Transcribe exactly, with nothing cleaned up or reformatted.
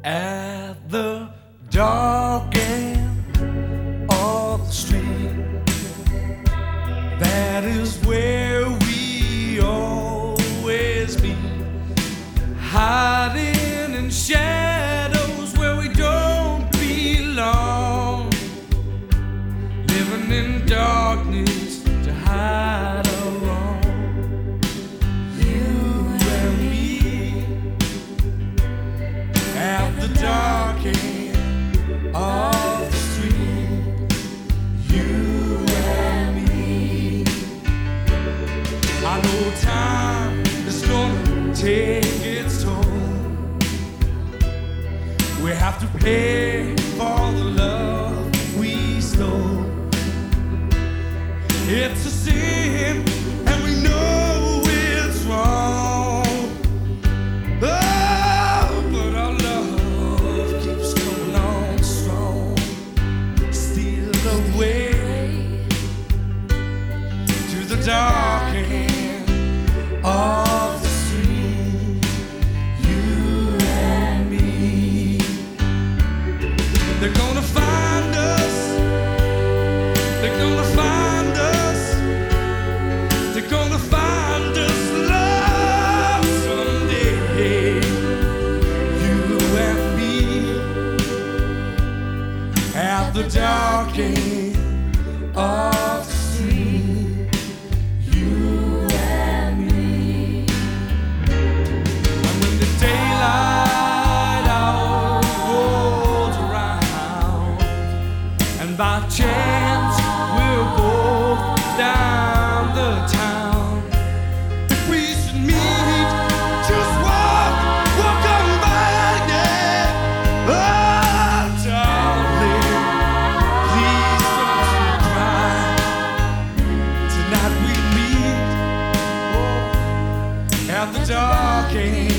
At the dark end of the street, that is where we always meet, hiding in shadows where we don't belong, living in darkness to hide our wrong. You and me at the dark end of the street, you and me. I know time is gonna take its toll. We have to pay for the love we stole. It's a sin, and we know it's wrong. Oh, but our love keeps coming on strong. Steal away to the dark end of the street, you and me. They're gonna find us. They're gonna find us. They're gonna find us, love, someday. You and me at the dark end of the street, you and me. And when the daylight hour rolls around, and by chance we're both down the town, if we should meet, just walk, walk on by, yeah. Oh, darling, please don't you cry. Tonight we meet, oh, at the dark end